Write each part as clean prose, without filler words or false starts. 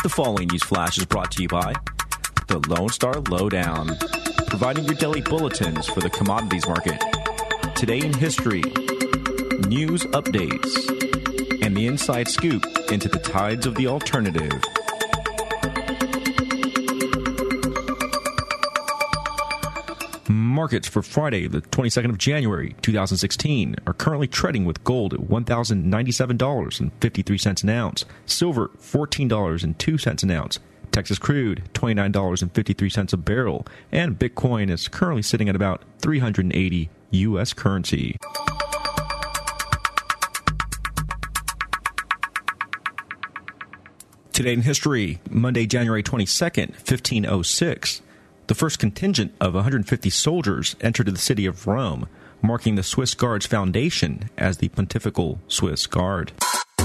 The following news flash is brought to you by the Lone Star Lowdown, providing your daily bulletins for the commodities market. Today in history, news updates, and the inside scoop into the tides of the alternative. Markets for Friday, the 22nd of January, 2016, are currently trading with gold at $1,097.53 an ounce, silver $14.02 an ounce, Texas crude $29.53 a barrel, and Bitcoin is currently sitting at about 380 U.S. currency. Today in history, Monday, January 22nd, 1506. The first contingent of 150 soldiers entered the city of Rome, marking the Swiss Guard's foundation as the Pontifical Swiss Guard.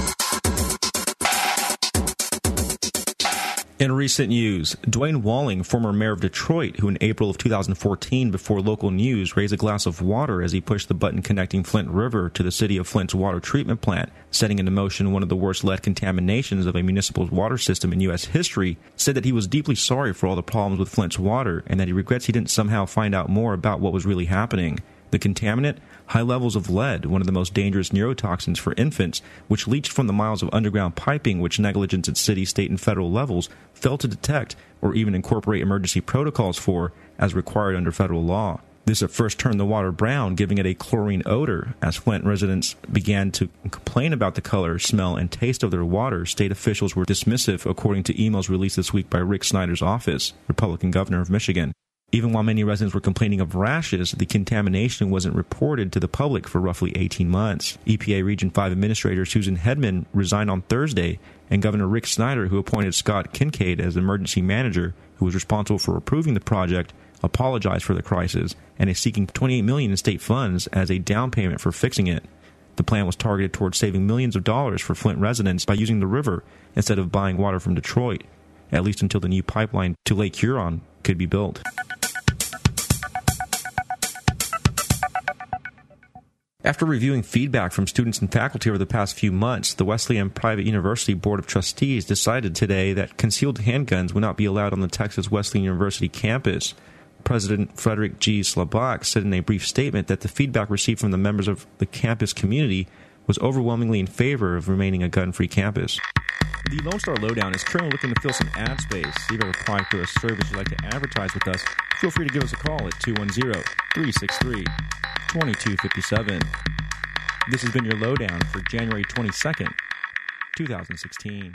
In recent news, Dwayne Walling, former mayor of Detroit, who in April of 2014, before local news, raised a glass of water as he pushed the button connecting Flint River to the city of Flint's water treatment plant, setting into motion one of the worst lead contaminations of a municipal water system in U.S. history, said that he was deeply sorry for all the problems with Flint's water and that he regrets he didn't somehow find out more about what was really happening. The contaminant? High levels of lead, one of the most dangerous neurotoxins for infants, which leached from the miles of underground piping which negligence at city, state, and federal levels failed to detect or even incorporate emergency protocols for, as required under federal law. This at first turned the water brown, giving it a chlorine odor. As Flint residents began to complain about the color, smell, and taste of their water, state officials were dismissive, according to emails released this week by Rick Snyder's office, Republican governor of Michigan. Even while many residents were complaining of rashes, the contamination wasn't reported to the public for roughly 18 months. EPA Region 5 Administrator Susan Hedman resigned on Thursday, and Governor Rick Snyder, who appointed Scott Kincaid as emergency manager, who was responsible for approving the project, apologized for the crisis and is seeking $28 million in state funds as a down payment for fixing it. The plan was targeted towards saving millions of dollars for Flint residents by using the river instead of buying water from Detroit, at least until the new pipeline to Lake Huron could be built. After reviewing feedback from students and faculty over the past few months, the Wesleyan Private University Board of Trustees decided today that concealed handguns would not be allowed on the Texas Wesleyan University campus. President Frederick G. Slabach said in a brief statement that the feedback received from the members of the campus community was overwhelmingly in favor of remaining a gun-free campus. The Lone Star Lowdown is currently looking to fill some ad space. If you have applied for a service you'd like to advertise with us, feel free to give us a call at 210-363-2257. This has been your Lowdown for January 22nd, 2016.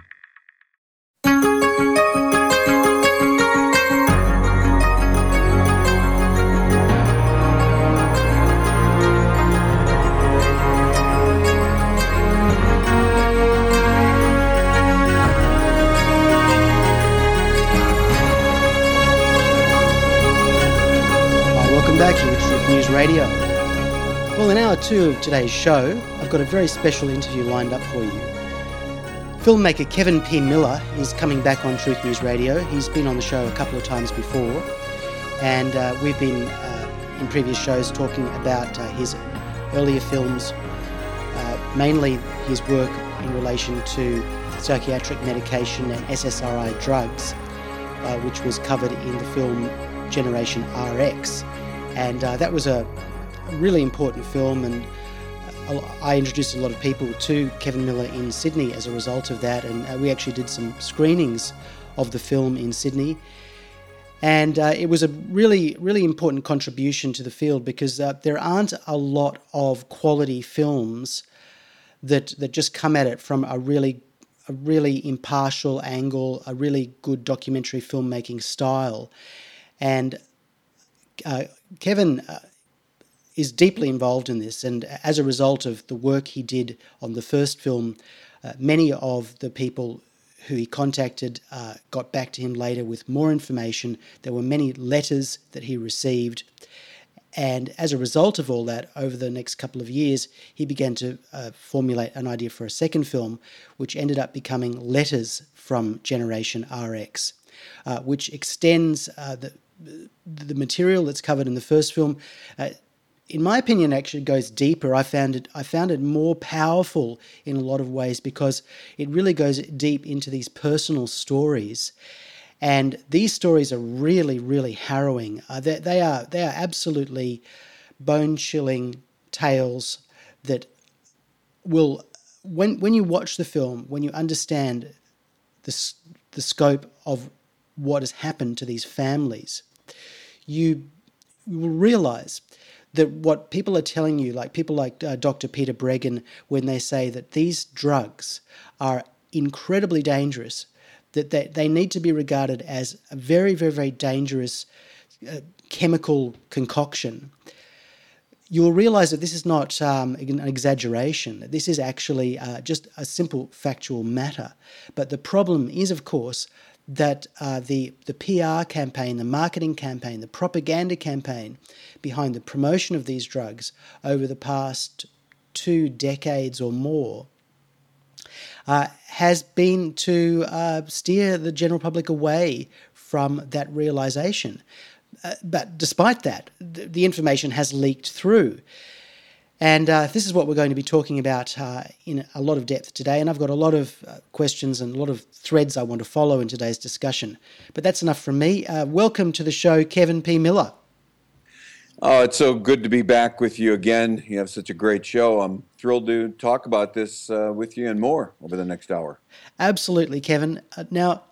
Welcome back here with Truth News Radio. Well, in hour 2 of today's show, I've got a very special interview lined up for you. Filmmaker Kevin P. Miller is coming back on Truth News Radio. He's been on the show a couple of times before, and we've been, in previous shows, talking about his earlier films, mainly his work in relation to psychiatric medication and SSRI drugs, which was covered in the film Generation RX. And that was a really important film, and I introduced a lot of people to Kevin Miller in Sydney as a result of that, and we actually did some screenings of the film in Sydney. And it was a really, really important contribution to the field because there aren't a lot of quality films that just come at it from a really impartial angle, a really good documentary filmmaking style. And Kevin is deeply involved in this, and as a result of the work he did on the first film, many of the people who he contacted got back to him later with more information. There were many letters that he received, and as a result of all that, over the next couple of years, he began to formulate an idea for a second film, which ended up becoming Letters from Generation RX, which extends the material that's covered in the first film in my opinion, actually goes deeper. I found it more powerful in a lot of ways because it really goes deep into these personal stories. And these stories are really, really harrowing. They are absolutely bone-chilling tales that will, when you watch the film, when you understand the scope of what has happened to these families, you will realize that what people are telling you, like people like Dr. Peter Breggin, when they say that these drugs are incredibly dangerous, that they need to be regarded as a very, very, very dangerous chemical concoction, you will realize that this is not an exaggeration. This is actually just a simple factual matter. But the problem is, of course, that the PR campaign, the marketing campaign, the propaganda campaign behind the promotion of these drugs over the past 2 decades or more has been to steer the general public away from that realization. But despite that, the information has leaked through. And this is what we're going to be talking about in a lot of depth today. And I've got a lot of questions and a lot of threads I want to follow in today's discussion. But that's enough from me. Welcome to the show, Kevin P. Miller. Oh, it's so good to be back with you again. You have such a great show. I'm thrilled to talk about this with you and more over the next hour. Absolutely, Kevin. Now,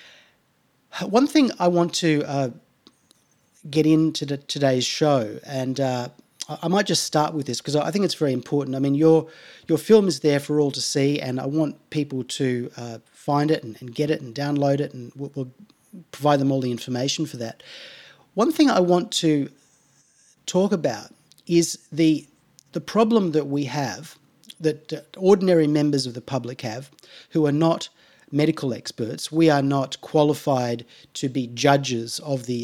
one thing I want to get into today's show, and I might just start with this because I think it's very important. I mean, your film is there for all to see, and I want people to find it and get it and download it, and we'll provide them all the information for that. One thing I want to talk about is the problem that we have, that ordinary members of the public have, who are not medical experts. We are not qualified to be judges of the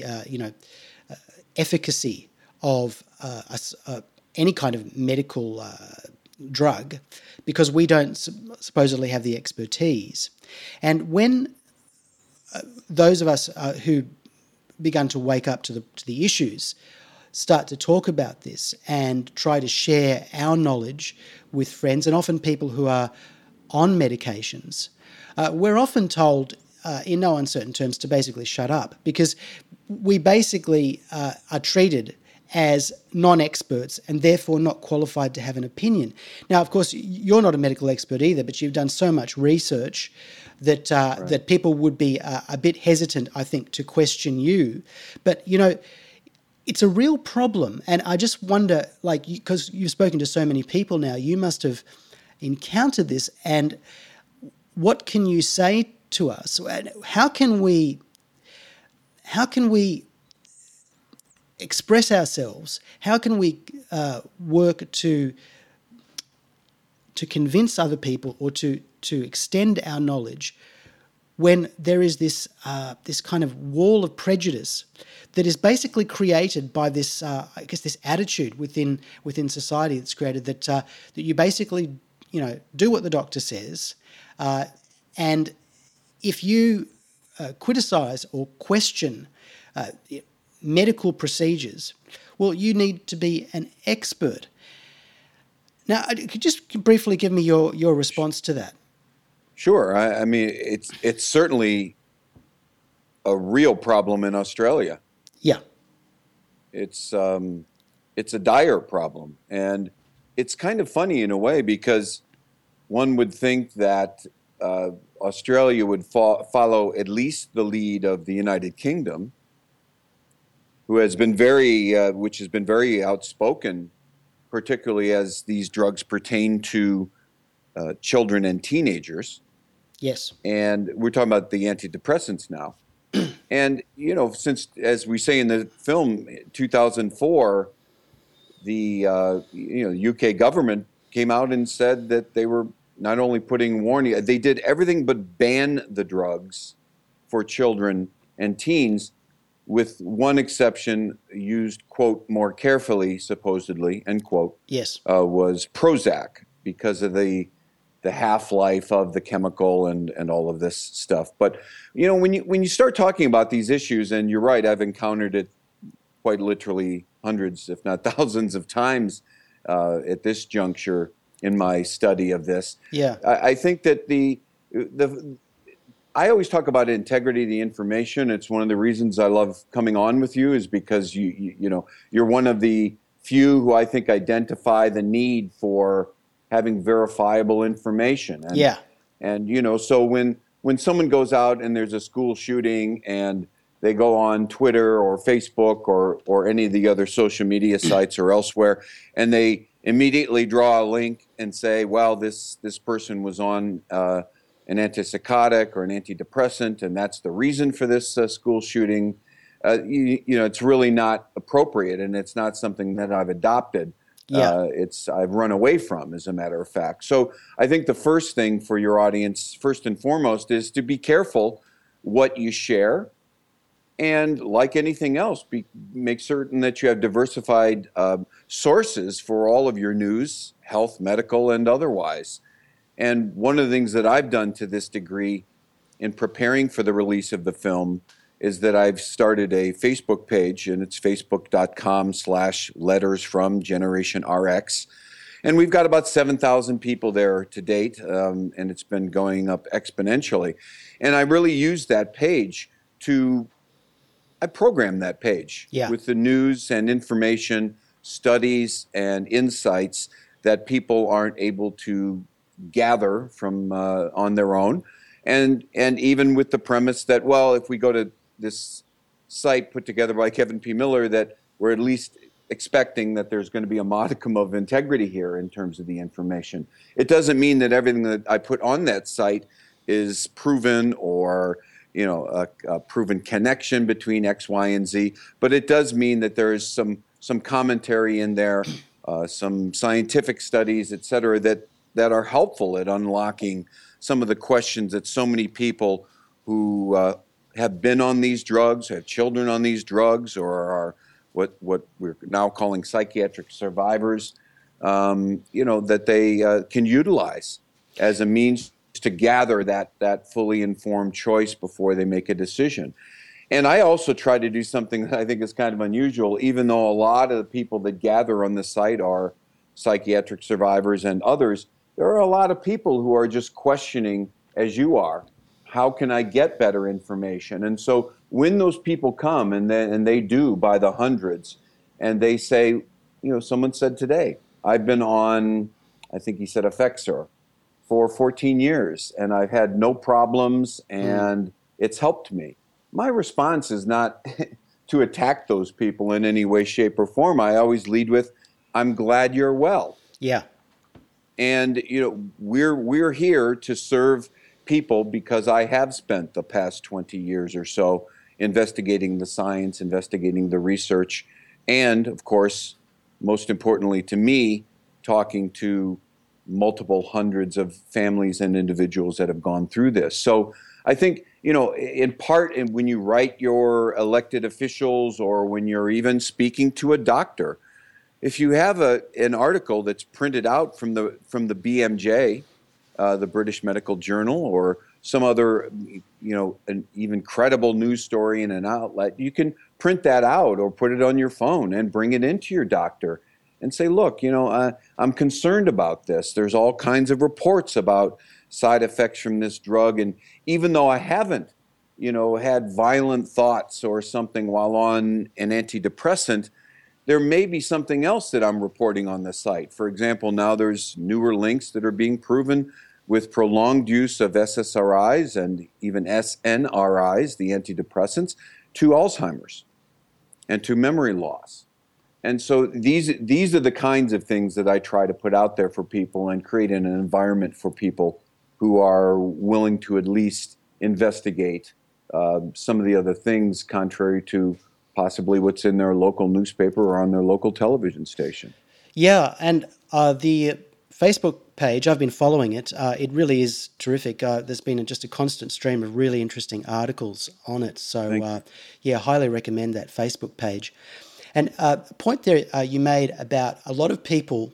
efficacy of any kind of medical drug, because we don't supposedly have the expertise. And when those of us who begun to wake up to the issues start to talk about this and try to share our knowledge with friends, and often people who are on medications, we're often told in no uncertain terms to basically shut up, because we basically are treated as non-experts and therefore not qualified to have an opinion. Now, of course, you're not a medical expert either, but you've done so much research that Right. that people would be a bit hesitant, I think, to question you. But, you know, it's a real problem. And I just wonder, like, because you've spoken to so many people now, you must have encountered this. And what can you say to us? How can we express ourselves? How can we work to convince other people or to extend our knowledge when there is this kind of wall of prejudice that is basically created by this this attitude within society that's created, that you basically do what the doctor says, and if you criticize or question medical procedures, well, you need to be an expert. Now, could you just briefly give me your response to that? Sure. I mean, it's certainly a real problem in Australia. Yeah. It's a dire problem, and it's kind of funny in a way, because one would think that Australia would follow at least the lead of the United Kingdom, who has been which has been very outspoken, particularly as these drugs pertain to children and teenagers. Yes. And we're talking about the antidepressants now. And, since, as we say in the film, 2004, the UK government came out and said that they were not only putting warning, they did everything but ban the drugs for children and teens, with one exception used, quote, more carefully, supposedly, end quote, Yes. was Prozac, because of the half-life of the chemical and all of this stuff. But, when you start talking about these issues, and you're right, I've encountered it quite literally hundreds, if not thousands of times at this juncture in my study of this. Yeah. I think that I always talk about integrity of the information. It's one of the reasons I love coming on with you, is because you're one of the few who I think identify the need for having verifiable information. And so when someone goes out and there's a school shooting and they go on Twitter or Facebook or any of the other social media sites or elsewhere, and they immediately draw a link and say, well, this person was on an antipsychotic or an antidepressant, and that's the reason for this school shooting. It's really not appropriate, and it's not something that I've adopted. Yeah. I've run away from, as a matter of fact. So I think the first thing for your audience, first and foremost, is to be careful what you share. And like anything else, make certain that you have diversified sources for all of your news, health, medical, and otherwise. And one of the things that I've done to this degree in preparing for the release of the film is that I've started a Facebook page, and it's facebook.com/lettersfromGenerationRx. And we've got about 7,000 people there to date, and it's been going up exponentially. And I really use that page I program that page with the news and information, studies and insights that people aren't able to gather from on their own. And even with the premise that, well, if we go to this site put together by Kevin P. Miller, that we're at least expecting that there's going to be a modicum of integrity here in terms of the information. It doesn't mean that everything that I put on that site is proven or a proven connection between X, Y, and Z, but it does mean that there is some commentary in there, some scientific studies, et cetera, that are helpful at unlocking some of the questions that so many people who have been on these drugs, have children on these drugs, or are what we're now calling psychiatric survivors, that they can utilize as a means to gather that fully informed choice before they make a decision. And I also try to do something that I think is kind of unusual, even though a lot of the people that gather on the site are psychiatric survivors and others. There are a lot of people who are just questioning, as you are, how can I get better information? And so when those people come, and they do by the hundreds, and they say, someone said today, I've been on, I think he said Effexor, for 14 years, and I've had no problems, and it's helped me. My response is not to attack those people in any way, shape, or form. I always lead with, I'm glad you're well. Yeah. And we're here to serve people, because I have spent the past 20 years or so investigating the science, investigating the research, and of course, most importantly to me, talking to multiple hundreds of families and individuals that have gone through this. So I think, in part, when you write your elected officials, or when you're even speaking to a doctor, if you have an article that's printed out from the BMJ, the British Medical Journal, or some other, an even credible news story in an outlet, you can print that out or put it on your phone and bring it into your doctor and say, look, I'm concerned about this. There's all kinds of reports about side effects from this drug. And even though I haven't, had violent thoughts or something while on an antidepressant, there may be something else that I'm reporting on the site. For example, now there's newer links that are being proven with prolonged use of SSRIs and even SNRIs, the antidepressants, to Alzheimer's and to memory loss. And so these are the kinds of things that I try to put out there for people and create an environment for people who are willing to at least investigate some of the other things contrary to possibly what's in their local newspaper or on their local television station. Yeah, and the Facebook page, I've been following it. It really is terrific. There's been just a constant stream of really interesting articles on it. So, highly recommend that Facebook page. And a point there you made about a lot of people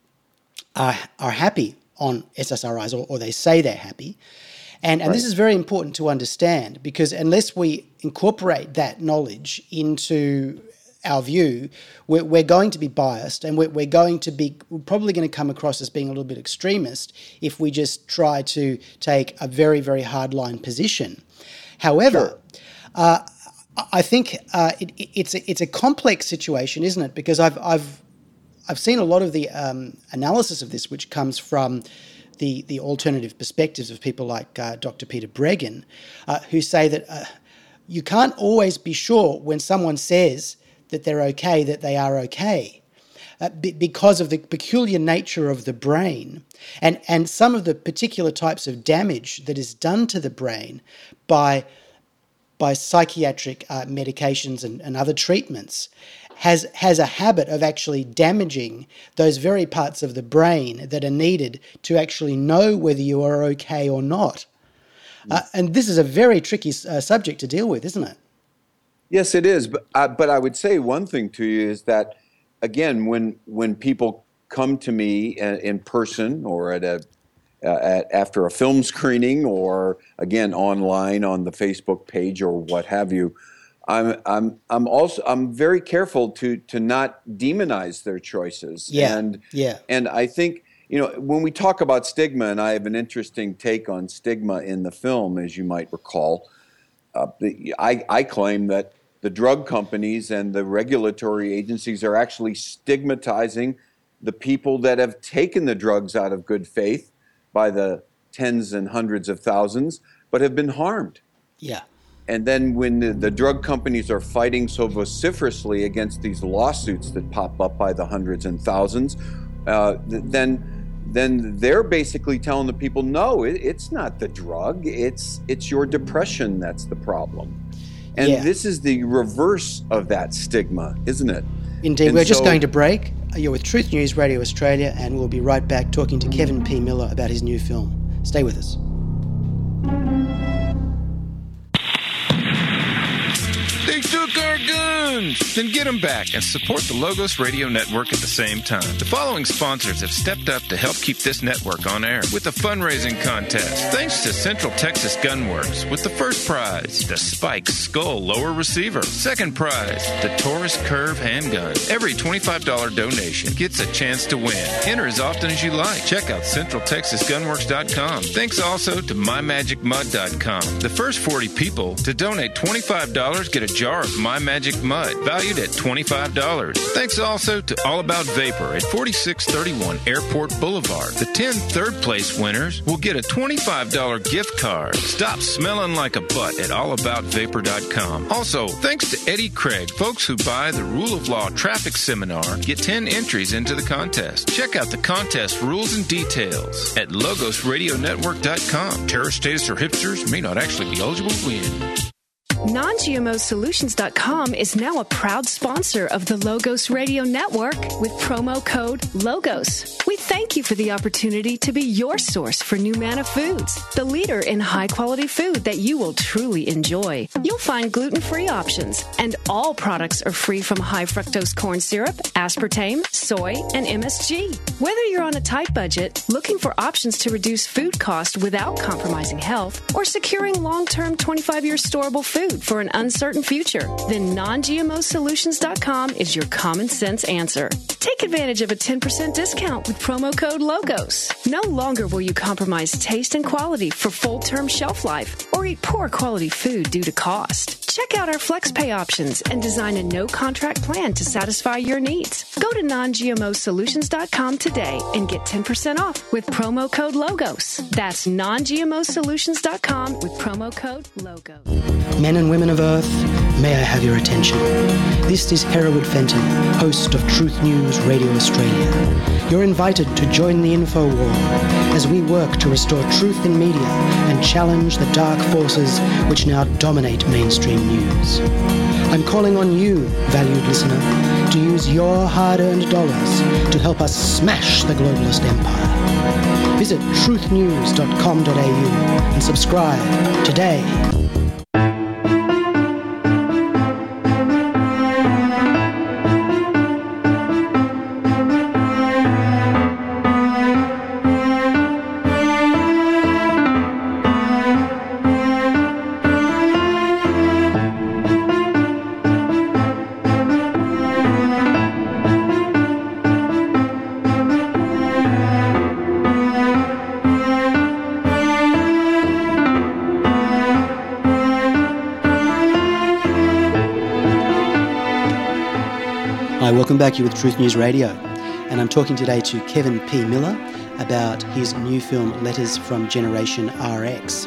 are happy on SSRIs, or they say they're happy. And this is very important to understand, because unless we incorporate that knowledge into our view, we're going to be biased, and we're probably going to come across as being a little bit extremist if we just try to take a very, very hardline position. However, sure. I think it's a complex situation, isn't it? Because I've seen a lot of the analysis of this, which comes from the alternative perspectives of people like Dr. Peter Breggin, who say that you can't always be sure when someone says that they're okay, that they are okay, because of the peculiar nature of the brain and some of the particular types of damage that is done to the brain by psychiatric medications and other treatments has a habit of actually damaging those very parts of the brain that are needed to actually know whether you are okay or not. And this is a very tricky subject to deal with, isn't it? Yes, it is. But I would say one thing to you is that, again, when people come to me in person or after a film screening or, again, online on the Facebook page or what have you, I'm very careful to not demonize their choices. And I think, when we talk about stigma, and I have an interesting take on stigma in the film, as you might recall, I claim that the drug companies and the regulatory agencies are actually stigmatizing the people that have taken the drugs out of good faith by the tens and hundreds of thousands, but have been harmed. Yeah. And then when the drug companies are fighting so vociferously against these lawsuits that pop up by the hundreds and thousands, then they're basically telling the people, no, it's not the drug, it's your depression that's the problem. And this is the reverse of that stigma, isn't it? Indeed. And we're just going to break. You're with Truth News Radio Australia, and we'll be right back talking to Kevin P. Miller about his new film. Stay with us. They took our guns! Then get them back and support the Logos Radio Network at the same time. The following sponsors have stepped up to help keep this network on air with a fundraising contest. Thanks to Central Texas Gunworks with the first prize, the Spike Skull Lower Receiver. Second prize, the Taurus Curve Handgun. Every $25 donation gets a chance to win. Enter as often as you like. Check out CentralTexasGunworks.com. Thanks also to MyMagicMud.com. The first 40 people to donate $25 get a jar of My Magic Mud, valued at $25. Thanks also to All About Vapor at 4631 Airport Boulevard. The 10 third-place winners will get a $25 gift card. Stop smelling like a butt at AllAboutVapor.com. Also, thanks to Eddie Craig, folks who buy the Rule of Law Traffic Seminar get 10 entries into the contest. Check out the contest rules and details at LogosRadioNetwork.com. Terror statists or hipsters may not actually be eligible to win. Non-GMOsolutions.com is now a proud sponsor of the Logos Radio Network with promo code LOGOS. We thank you for the opportunity to be your source for Numana Foods, the leader in high-quality food that you will truly enjoy. You'll find gluten-free options, and all products are free from high-fructose corn syrup, aspartame, soy, and MSG. Whether you're on a tight budget, looking for options to reduce food cost without compromising health, or securing long-term 25-year storable food for an uncertain future, then non-GMOsolutions.com is your common sense answer. Take advantage of a 10% discount with promo code LOGOS. No longer will you compromise taste and quality for full-term shelf life or eat poor quality food due to cost. Check out our FlexPay options and design a no-contract plan to satisfy your needs. Go to non-GMOsolutions.com today and get 10% off with promo code LOGOS. That's non-GMOsolutions.com with promo code LOGOS. Men and women of Earth, may I have your attention. This is Hereward Fenton, host of Truth News Radio Australia. You're invited to join the info war as we work to restore truth in media and challenge the dark forces which now dominate mainstream news. I'm calling on you, valued listener, to use your hard-earned dollars to help us smash the globalist empire. Visit truthnews.com.au and subscribe today. Hi, welcome back. You're with Truth News Radio, and I'm talking today to Kevin P. Miller about his new film, Letters from Generation RX.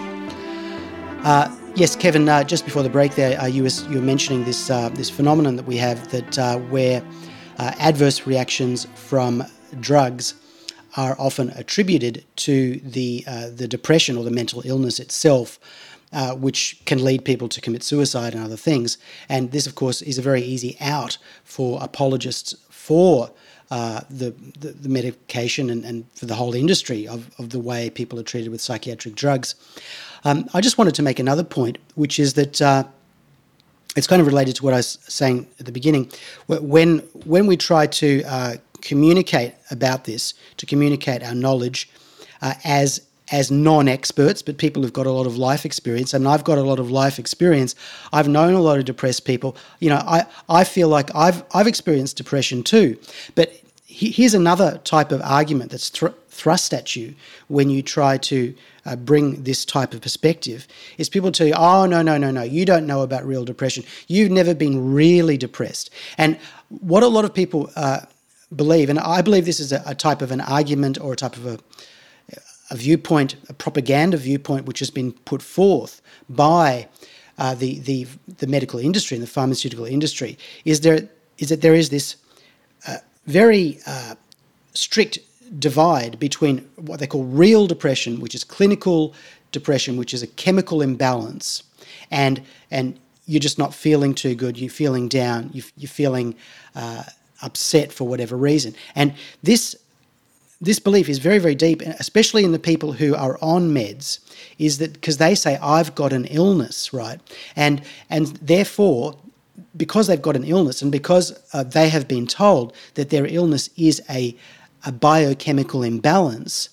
Yes, Kevin, just before the break there, you were mentioning this phenomenon that we have that where adverse reactions from drugs are often attributed to the depression or the mental illness itself, which can lead people to commit suicide and other things. And this, of course, is a very easy out for apologists for the medication and for the whole industry of the way people are treated with psychiatric drugs. I just wanted to make another point, which is that it's kind of related to what I was saying at the beginning. When we try to communicate about this, to communicate our knowledge as non-experts, but people who've got a lot of life experience, and I've got a lot of life experience. I've known a lot of depressed people. You know, I feel like I've experienced depression too. But here's another type of argument that's thrust at you when you try to bring this type of perspective, is people tell you, oh, no, you don't know about real depression. You've never been really depressed. And what a lot of people believe, and I believe this is a type of an argument or a type of a viewpoint, a propaganda viewpoint, which has been put forth by the medical industry and the pharmaceutical industry, is that there is this very strict divide between what they call real depression, which is clinical depression, which is a chemical imbalance, and you're just not feeling too good, you're feeling down, you're feeling upset for whatever reason. And this belief is very, very deep, especially in the people who are on meds, is that because they say, I've got an illness, right? And therefore, because they've got an illness and because they have been told that their illness is a biochemical imbalance,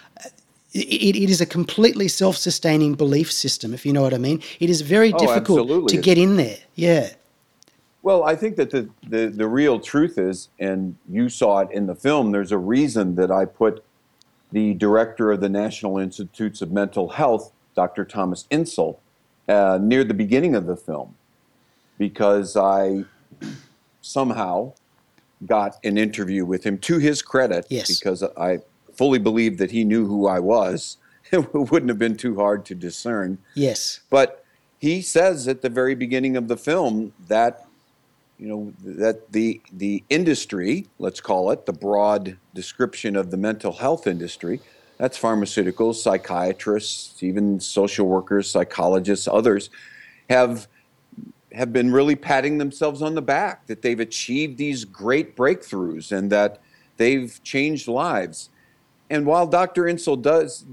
it is a completely self-sustaining belief system, if you know what I mean. It is very difficult absolutely. to get in there. Yeah. Well, I think that the real truth is, and you saw it in the film, there's a reason that I put the director of the National Institutes of Mental Health, Dr. Thomas Insel, near the beginning of the film, because I somehow got an interview with him, to his credit, yes, because I fully believe that he knew who I was. It wouldn't have been too hard to discern. Yes. But he says at the very beginning of the film that, you know, that the industry, let's call it, the broad description of the mental health industry, that's pharmaceuticals, psychiatrists, even social workers, psychologists, others, have been really patting themselves on the back, that they've achieved these great breakthroughs and that they've changed lives. And while Dr. Insel does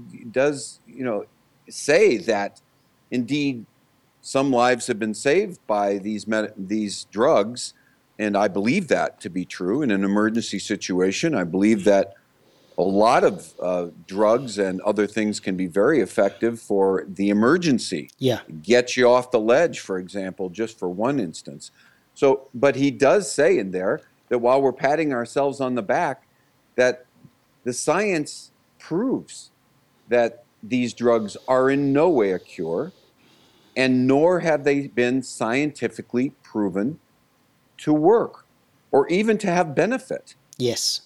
you know, say that indeed some lives have been saved by these drugs, and I believe that to be true in an emergency situation. I believe that a lot of drugs and other things can be very effective for the emergency. Yeah. Get you off the ledge, for example, just for one instance. So, but he does say in there that while we're patting ourselves on the back, that the science proves that these drugs are in no way a cure, and nor have they been scientifically proven to work or even to have benefit. Yes.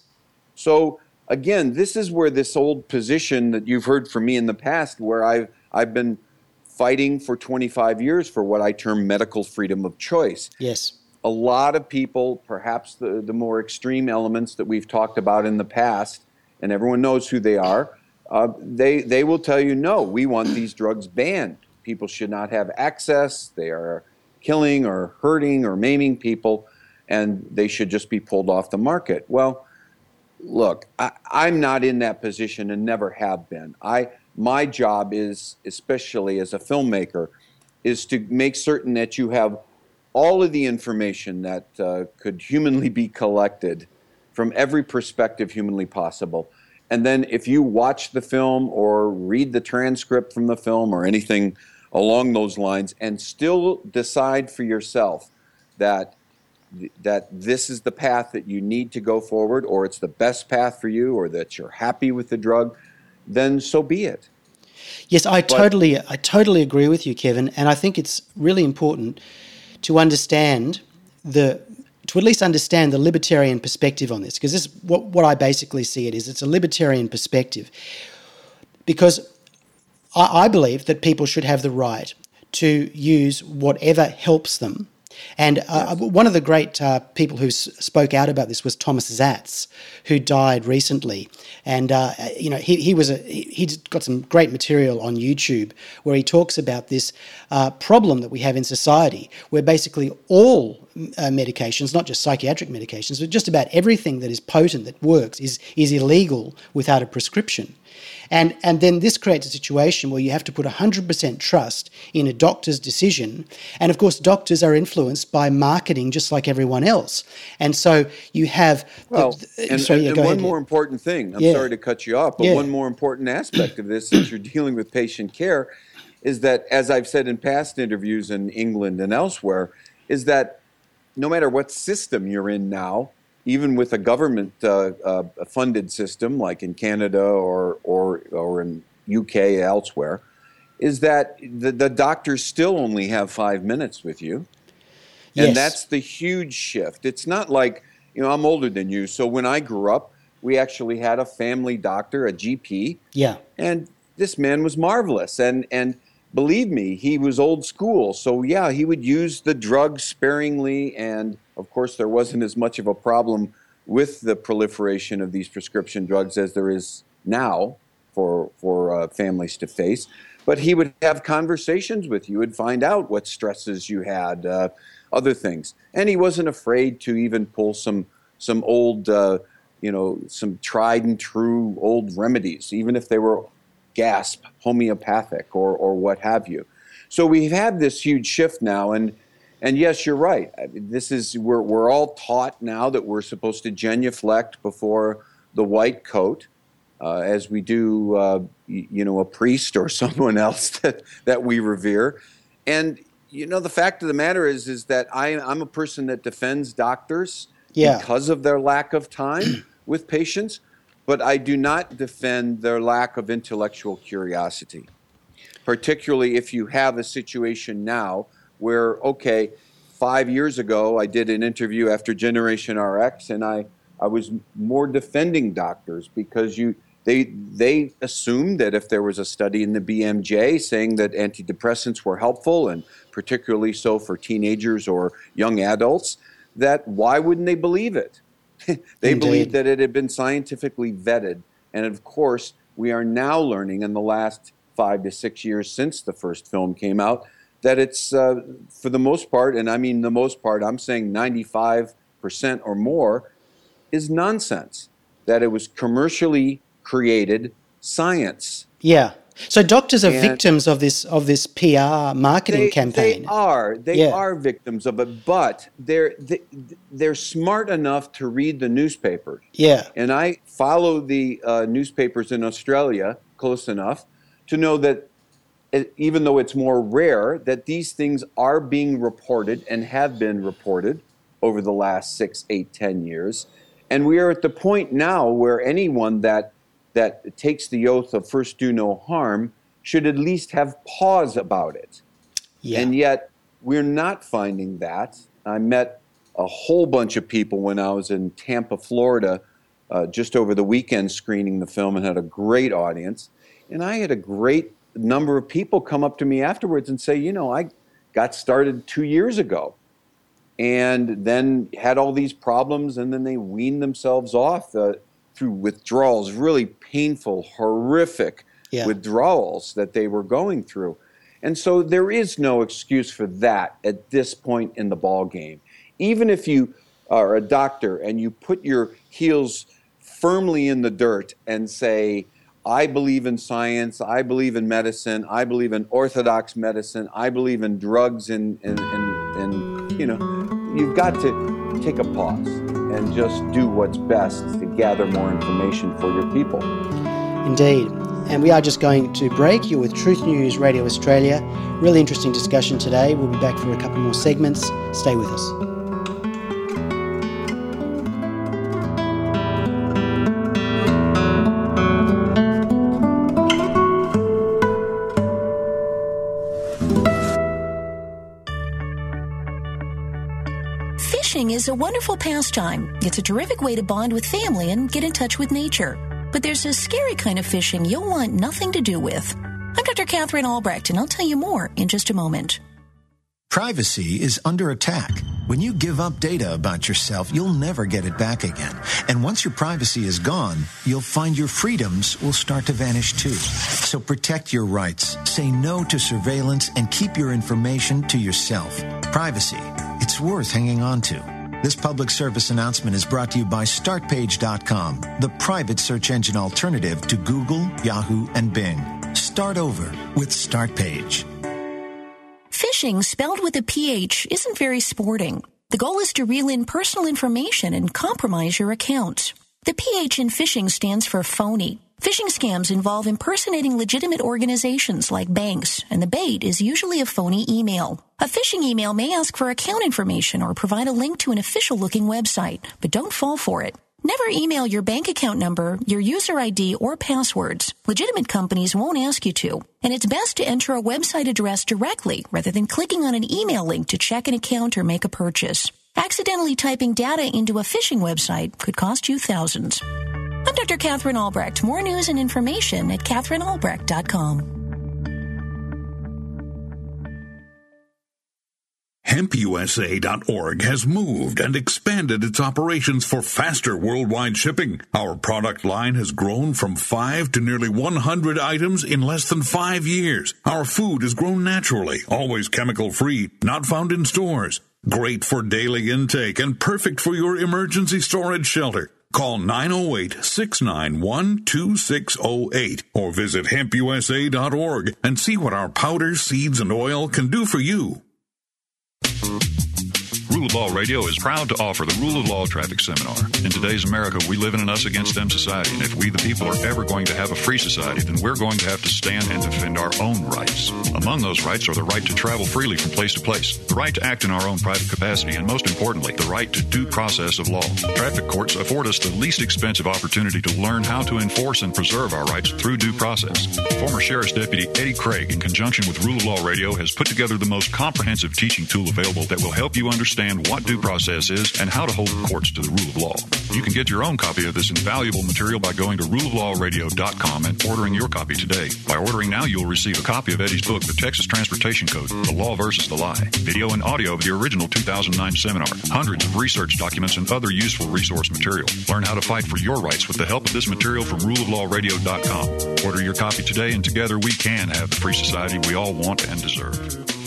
So again, this is where this old position that you've heard from me in the past, where I've been fighting for 25 years for what I term medical freedom of choice. Yes. A lot of people, perhaps the more extreme elements that we've talked about in the past, and everyone knows who they are, they will tell you, no, we want these drugs banned. People should not have access. They are killing or hurting or maiming people, and they should just be pulled off the market. Well, look, I'm not in that position and never have been. My job is, especially as a filmmaker, is to make certain that you have all of the information that could humanly be collected from every perspective humanly possible. And then if you watch the film or read the transcript from the film or anything along those lines and still decide for yourself that this is the path that you need to go forward, or it's the best path for you, or that you're happy with the drug, then so be it. Yes, I totally agree with you, Kevin, and I think it's really important to understand to at least understand the libertarian perspective on this, because this what I basically see it is. It's a libertarian perspective, because I believe that people should have the right to use whatever helps them. And one of the great people who spoke out about this was Thomas Zatz, who died recently. And he's got some great material on YouTube where he talks about this problem that we have in society, where basically all medications, not just psychiatric medications, but just about everything that is potent, that works, is illegal without a prescription. And then this creates a situation where you have to put 100% trust in a doctor's decision. And of course, doctors are influenced by marketing just like everyone else. And so you have... one more important thing, I'm sorry to cut you off, but one more important aspect of this, since you're dealing with patient care, is that, as I've said in past interviews in England and elsewhere, is that no matter what system you're in now, even with a government funded system like in Canada or in UK elsewhere, is that the doctors still only have 5 minutes with you. And that's the huge shift. It's not like, I'm older than you, so when I grew up, we actually had a family doctor, a GP. Yeah. And this man was marvelous. And believe me, he was old school. So he would use the drugs sparingly, and of course, there wasn't as much of a problem with the proliferation of these prescription drugs as there is now for families to face. But he would have conversations with you and find out what stresses you had, other things. And he wasn't afraid to even pull some old, some tried and true old remedies, even if they were homeopathic or what have you. So we've had this huge shift now, and yes, you're right. We're all taught now that we're supposed to genuflect before the white coat, as we do, a priest or someone else that we revere. And the fact of the matter is that I'm a person that defends doctors because of their lack of time with patients, but I do not defend their lack of intellectual curiosity, particularly if you have a situation now where, 5 years ago, I did an interview after Generation RX, and I was more defending doctors because they assumed that if there was a study in the BMJ saying that antidepressants were helpful, and particularly so for teenagers or young adults, that why wouldn't they believe it? They believed that it had been scientifically vetted. And of course, we are now learning in the last 5 to 6 years since the first film came out that it's, for the most part, and I mean the most part, I'm saying 95% or more, is nonsense. That it was commercially created science. Yeah. So doctors are victims of this PR marketing campaign. They are victims of it, but they're smart enough to read the newspapers. Yeah. And I follow the newspapers in Australia close enough to know that even though it's more rare, that these things are being reported and have been reported over the last 6, 8, 10 years. And we are at the point now where anyone that takes the oath of first do no harm should at least have pause about it. Yeah. And yet we're not finding that. I met a whole bunch of people when I was in Tampa, Florida, just over the weekend screening the film, and had a great audience. And I had a great number of people come up to me afterwards and say, I got started 2 years ago and then had all these problems, and then they weaned themselves off through withdrawals, really painful, horrific withdrawals that they were going through. And so there is no excuse for that at this point in the ball game. Even if you are a doctor and you put your heels firmly in the dirt and say, I believe in science, I believe in medicine, I believe in orthodox medicine, I believe in drugs, and you've got to take a pause and just do what's best to gather more information for your people. Indeed. And we are just going to break. You're with Truth News Radio Australia. Really interesting discussion today. We'll be back for a couple more segments. Stay with us. Fishing is a wonderful pastime. It's a terrific way to bond with family and get in touch with nature. But there's a scary kind of fishing you'll want nothing to do with. I'm Dr. Catherine Albrecht, and I'll tell you more in just a moment. Privacy is under attack. When you give up data about yourself, you'll never get it back again. And once your privacy is gone, you'll find your freedoms will start to vanish too. So protect your rights, say no to surveillance, and keep your information to yourself. Privacy, it's worth hanging on to. This public service announcement is brought to you by StartPage.com, the private search engine alternative to Google, Yahoo, and Bing. Start over with StartPage. Fishing, spelled with a PH, isn't very sporting. The goal is to reel in personal information and compromise your account. The PH in phishing stands for phony. Phishing scams involve impersonating legitimate organizations like banks, and the bait is usually a phony email. A phishing email may ask for account information or provide a link to an official-looking website, but don't fall for it. Never email your bank account number, your user ID, or passwords. Legitimate companies won't ask you to. And it's best to enter a website address directly rather than clicking on an email link to check an account or make a purchase. Accidentally typing data into a phishing website could cost you thousands. I'm Dr. Catherine Albrecht. More news and information at CatherineAlbrecht.com. HempUSA.org has moved and expanded its operations for faster worldwide shipping. Our product line has grown from 5 to nearly 100 items in less than 5 years. Our food has grown naturally, always chemical-free, not found in stores. Great for daily intake and perfect for your emergency storage shelter. Call 908-691-2608 or visit HempUSA.org and see what our powders, seeds, and oil can do for you. Rule of Law Radio is proud to offer the Rule of Law Traffic Seminar. In today's America, we live in an us-against-them society, and if we the people are ever going to have a free society, then we're going to have to stand and defend our own rights. Among those rights are the right to travel freely from place to place, the right to act in our own private capacity, and most importantly, the right to due process of law. Traffic courts afford us the least expensive opportunity to learn how to enforce and preserve our rights through due process. Former Sheriff's Deputy Eddie Craig, in conjunction with Rule of Law Radio, has put together the most comprehensive teaching tool available that will help you understand what due process is and how to hold the courts to the rule of law. You can get your own copy of this invaluable material by going to ruleoflawradio.com and ordering your copy today. By ordering now, you'll receive a copy of Eddie's book, The Texas Transportation Code, The Law versus the Lie, video and audio of the original 2009 seminar, hundreds of research documents, and other useful resource material. Learn how to fight for your rights with the help of this material from ruleoflawradio.com. Order your copy today, and together we can have the free society we all want and deserve.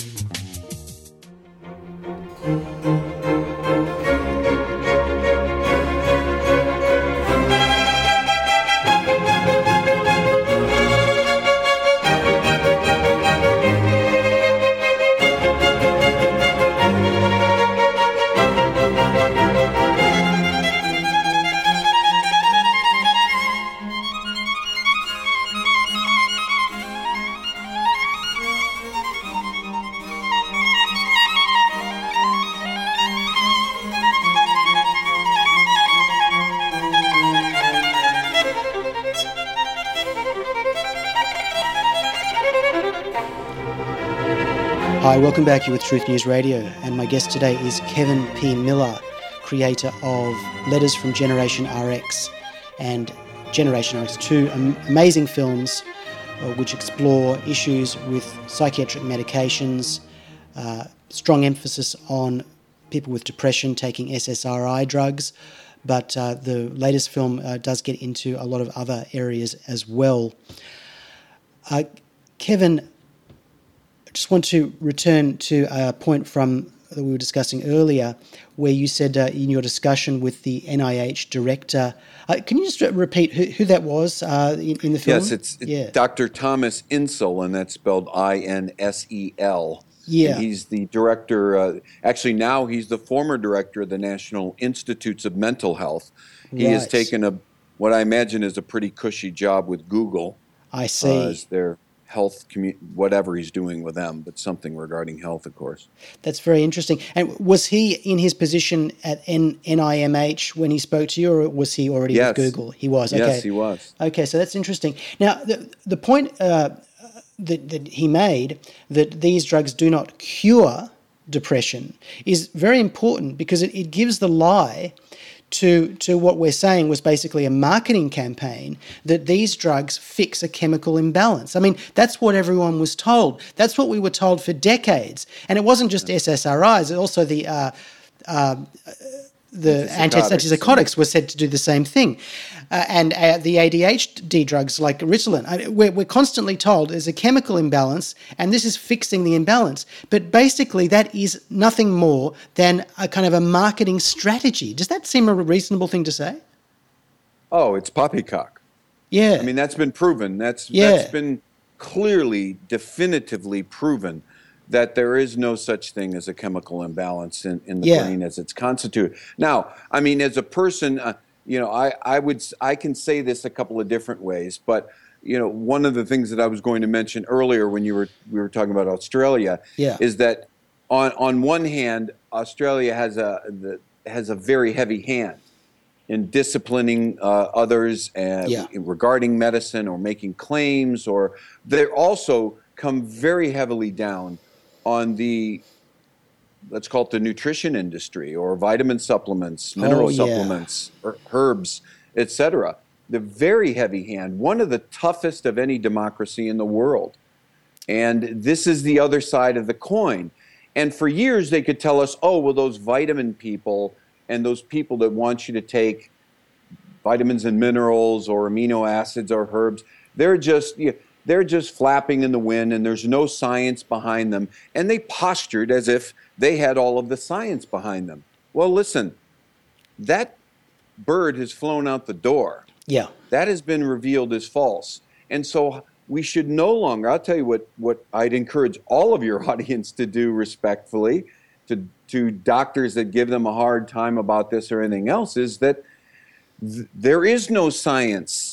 Hi, welcome back. You're with Truth News Radio, and my guest today is Kevin P. Miller, creator of Letters from Generation RX and Generation RX, two amazing films which explore issues with psychiatric medications, strong emphasis on people with depression taking SSRI drugs, but the latest film does get into a lot of other areas as well. Kevin, I just want to return to a point that we were discussing earlier, where you said in your discussion with the NIH director, can you just repeat who that was in the film? Yes, it's Dr. Thomas Insel, and that's spelled I-N-S-E-L. Yeah. And he's the director, actually now he's the former director of the National Institutes of Mental Health. He has taken what I imagine is a pretty cushy job with Google. I see. As their health, whatever he's doing with them, but something regarding health, of course. That's very interesting. And was he in his position at NIMH when he spoke to you, or was he already with Google? He was. Okay. Yes, he was. Okay, so that's interesting. Now, the point that he made, that these drugs do not cure depression is very important because it gives the lie to what we're saying was basically a marketing campaign that these drugs fix a chemical imbalance. I mean, that's what everyone was told. That's what we were told for decades. And it wasn't just SSRIs, also the antipsychotics were said to do the same thing. And the ADHD drugs like Ritalin. We're constantly told there's a chemical imbalance and this is fixing the imbalance. But basically that is nothing more than a kind of a marketing strategy. Does that seem a reasonable thing to say? Oh, it's poppycock. Yeah. I mean, that's been proven. That's been clearly, definitively proven that there is no such thing as a chemical imbalance in the brain as it's constituted. Now, I mean, as a person, I can say this a couple of different ways, but one of the things that I was going to mention earlier when we were talking about Australia is that on one hand, Australia has a very heavy hand in disciplining others regarding medicine or making claims, or they also come very heavily down on the, let's call it the nutrition industry, or vitamin supplements, mineral supplements, or herbs, etc. The very heavy hand, one of the toughest of any democracy in the world. And this is the other side of the coin. And for years they could tell us, oh, well, those vitamin people and those people that want you to take vitamins and minerals or amino acids or herbs, they're just flapping in the wind and there's no science behind them. And they postured as if they had all of the science behind them. Well, listen, that bird has flown out the door. Yeah. That has been revealed as false. And so we should no longer, I'll tell you what I'd encourage all of your audience to do respectfully, to doctors that give them a hard time about this or anything else, is that there is no science.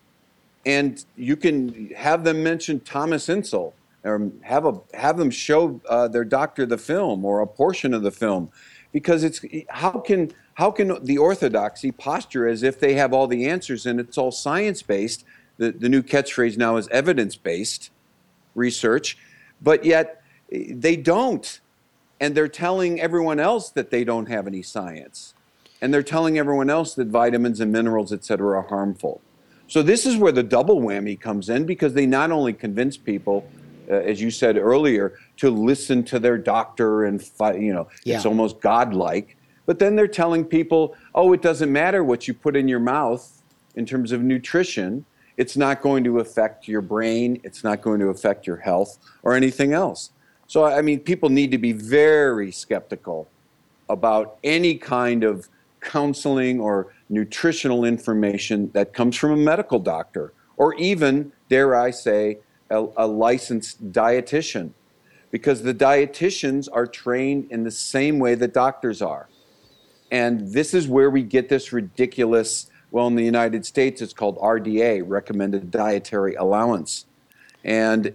And you can have them mention Thomas Insel, or have them show their doctor the film or a portion of the film, because it's how can the orthodoxy posture as if they have all the answers and it's all science-based? The new catchphrase now is evidence-based research, but yet they don't, and they're telling everyone else that they don't have any science, and they're telling everyone else that vitamins and minerals, et cetera, are harmful. So this is where the double whammy comes in, because they not only convince people, as you said earlier, to listen to their doctor and it's almost godlike, but then they're telling people, oh, it doesn't matter what you put in your mouth in terms of nutrition. It's not going to affect your brain. It's not going to affect your health or anything else. So, I mean, people need to be very skeptical about any kind of counseling or nutritional information that comes from a medical doctor, or even, dare I say, a licensed dietitian, because the dietitians are trained in the same way that doctors are. And this is where we get this ridiculous, well, in the United States, it's called RDA, Recommended Dietary Allowance. And,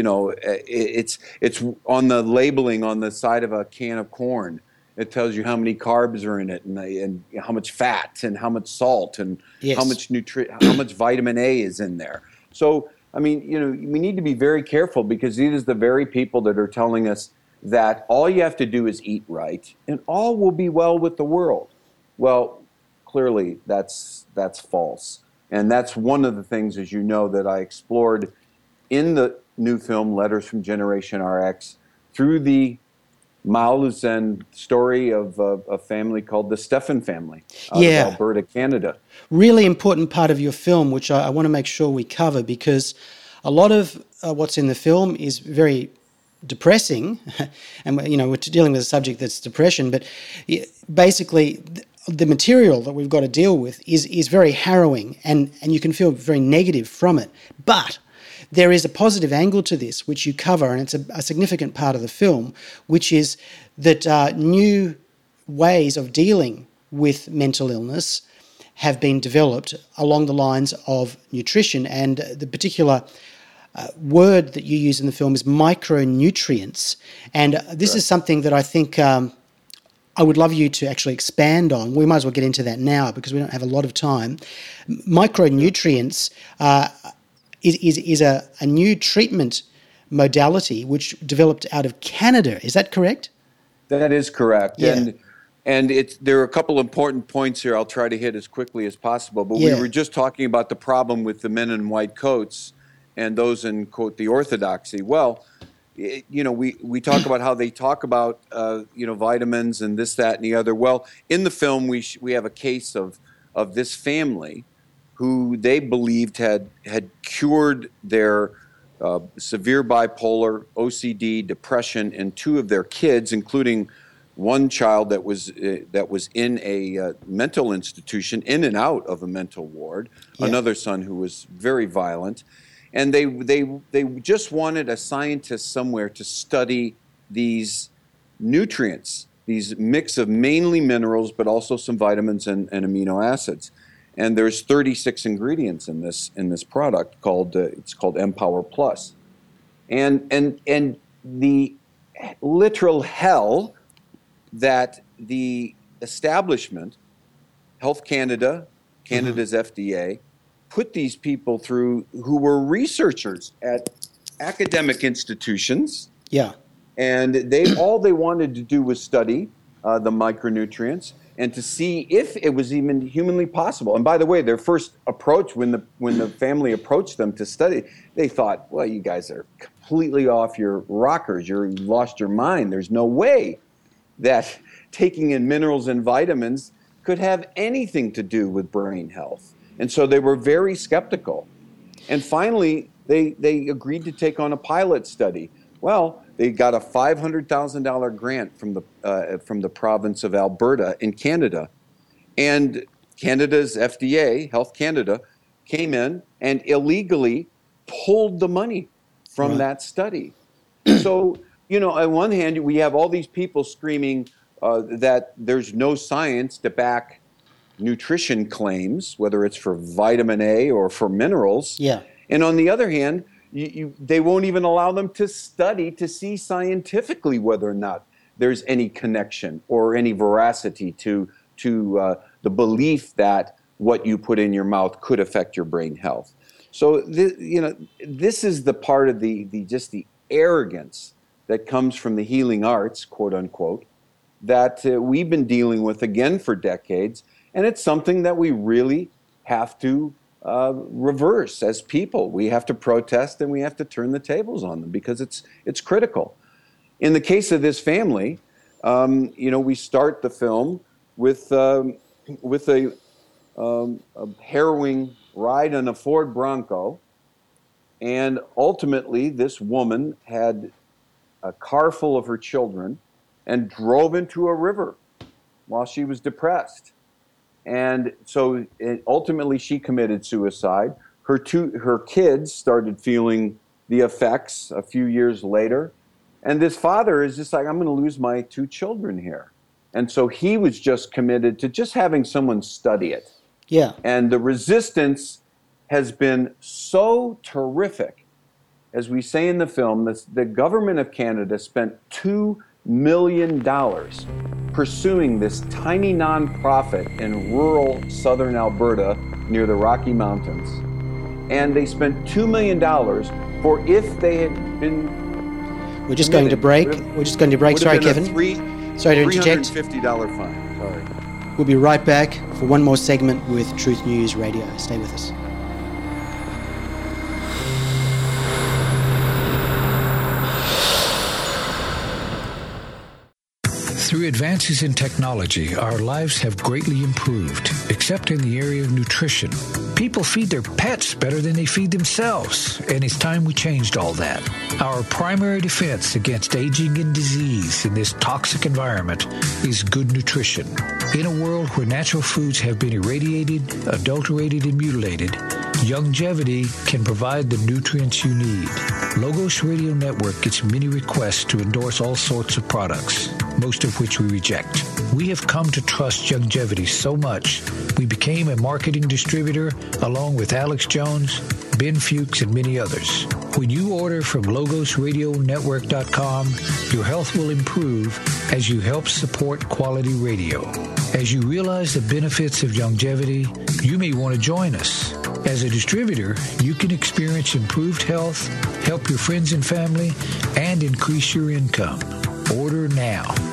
it's on the labeling on the side of a can of corn. It tells you how many carbs are in it, and how much fat, and how much salt, and how much how much vitamin A is in there. So, I mean, we need to be very careful, because these are the very people that are telling us that all you have to do is eat right, and all will be well with the world. Well, clearly that's false, and that's one of the things, as you know, that I explored in the new film Letters from Generation RX through the Miles and story of a family called the Stephan family out of Alberta, Canada. Really important part of your film, which I want to make sure we cover, because a lot of what's in the film is very depressing, and we're dealing with a subject that's depression, but basically the material that we've got to deal with is very harrowing, and you can feel very negative from it. But there is a positive angle to this, which you cover, and it's a significant part of the film, which is that new ways of dealing with mental illness have been developed along the lines of nutrition. And the particular word that you use in the film is micronutrients. And this is something that I think I would love you to actually expand on. We might as well get into that now, because we don't have a lot of time. Micronutrients is a new treatment modality which developed out of Canada. Is that correct? That is correct. Yeah. And there are a couple important points here I'll try to hit as quickly as possible. But we were just talking about the problem with the men in white coats and those in, quote, the orthodoxy. Well, we talk about how they talk about, vitamins and this, that, and the other. Well, in the film, we have a case of this family who they believed had cured their severe bipolar, OCD, depression, and 2 of their kids, including one child that was in a mental institution, in and out of a mental ward, another son who was very violent. And they just wanted a scientist somewhere to study these nutrients, these mix of mainly minerals, but also some vitamins and amino acids. And there's 36 ingredients in this product called it's called Empower Plus. And the literal hell that the establishment, Health Canada, Canada's FDA, put these people through who were researchers at academic institutions. Yeah. And all they wanted to do was study the micronutrients and to see if it was even humanly possible. And by the way, their first approach, when the family approached them to study, they thought, well, you guys are completely off your rockers. You've lost your mind. There's no way that taking in minerals and vitamins could have anything to do with brain health. And so they were very skeptical. And finally, they agreed to take on a pilot study. Well, they got a $500,000 grant from the province of Alberta in Canada. And Canada's FDA, Health Canada, came in and illegally pulled the money from that study. So, on one hand, we have all these people screaming that there's no science to back nutrition claims, whether it's for vitamin A or for minerals. Yeah. And on the other hand, they won't even allow them to study to see scientifically whether or not there's any connection or any veracity to the belief that what you put in your mouth could affect your brain health. So this is the part of the arrogance that comes from the healing arts, quote unquote, that we've been dealing with again for decades, and it's something that we really have to reverse as people. We have to protest and we have to turn the tables on them because it's critical. In the case of this family, we start the film with a harrowing ride on a Ford Bronco, and ultimately this woman had a car full of her children and drove into a river while she was depressed. And so ultimately she committed suicide. Her kids started feeling the effects a few years later. And this father is just like, I'm going to lose my 2 children here. And so he was just committed to just having someone study it. Yeah. And the resistance has been so terrific. As we say in the film, the government of Canada spent $2 million pursuing this tiny nonprofit in rural southern Alberta near the Rocky Mountains. And they spent $2 million for if they had been We're just going to break. Sorry, Kevin. Sorry to interject. $350 fine. Sorry. We'll be right back for one more segment with Truth News Radio. Stay with us. Through advances in technology, our lives have greatly improved, except in the area of nutrition. People feed their pets better than they feed themselves, and it's time we changed all that. Our primary defense against aging and disease in this toxic environment is good nutrition. In a world where natural foods have been irradiated, adulterated, and mutilated, Youngevity can provide the nutrients you need. Logos Radio Network gets many requests to endorse all sorts of products, most of which we reject. We have come to trust Youngevity so much, we became a marketing distributor along with Alex Jones, Ben Fuchs, and many others. When you order from LogosRadioNetwork.com, your health will improve as you help support quality radio. As you realize the benefits of Youngevity, you may want to join us. As a distributor, you can experience improved health, help your friends and family, and increase your income. Order now.